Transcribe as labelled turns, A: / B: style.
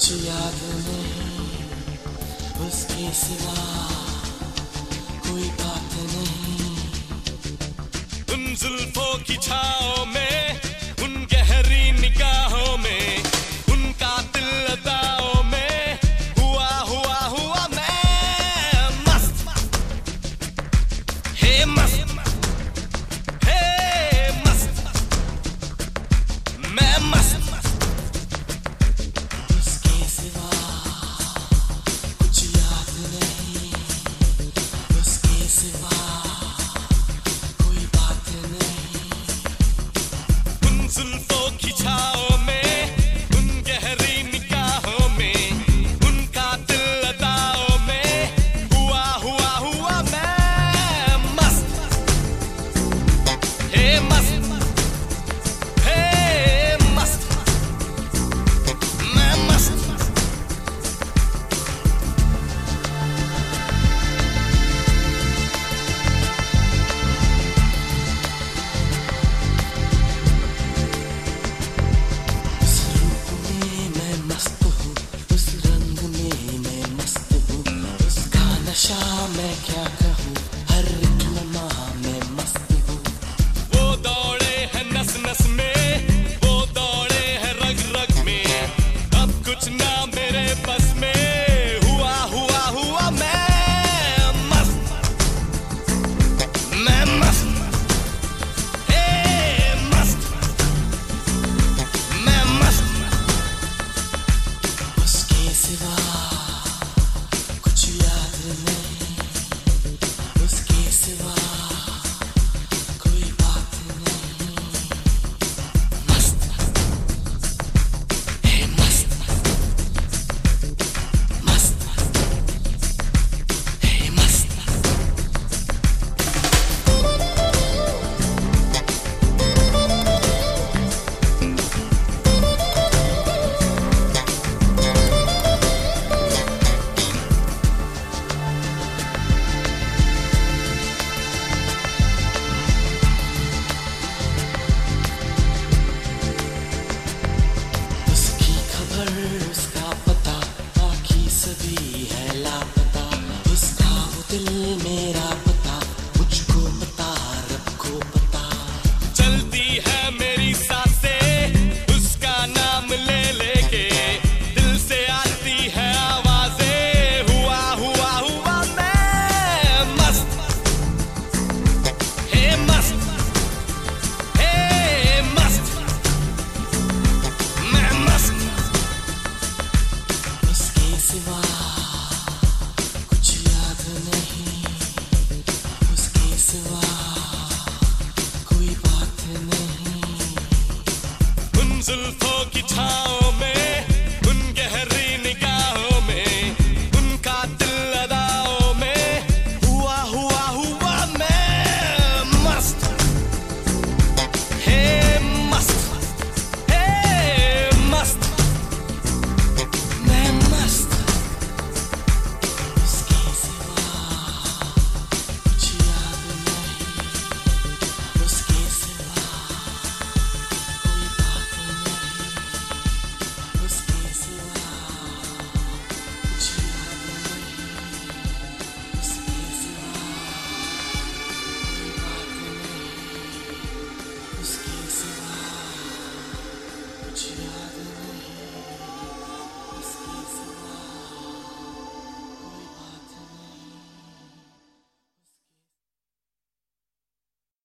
A: कुछ याद नहीं, उसके सिवा कोई बात नहीं।
B: उन जुल्फों की छाओं में, उन गहरी निगाहों में, उन कातिल अदाओं में हुआ मैं मस्त, हे मस्त, हे मस्त, मैं मस्त।
A: उसके सिवा कुछ याद नहीं, उसके सिवा कोई बात नहीं।
B: उन जुल्फों की छाओं में, उन गहरी निगाहों में, उन कातिल अदाओं में हुआ मैं मस्त, हे मस्त, हे मस्त, मैं मस्त।
A: उस रूप में मैं मस्त हूँ, उस रंग में मैं मस्त हूँ, उसका नशा मैं क्या कहूँ, हर एक लम्हा मैं मस्त हूँ।
B: वो दौड़े हैं नस नस में, वो दौड़े हैं रग रग में, अब कुछ ना मेरे बस में हुआ मैं मस्त, मैं मस्त, हे मस्त, मैं मस्त।
A: उसके सिवा कुछ याद नहीं, उसके सिवा कोई बात नहीं। मस्त, हे मस्त, मस्त, हे मस्त। उसकी खबर, उसका पता, बाकी सभी है लापता। उसका वो दिल मेरा पता, मुझको पता, रब को पता।
B: चलती है मेरी सांसें उसका नाम ले लेके, दिल से आती है आवाजें हुआ मैं मस्त, हे मस्त, हे मस्त, मैं मस्त।
A: उसके सिवा कुछ याद नहीं, उसके सिवा कोई बात नहीं।
B: उन जुल्फों की छाओं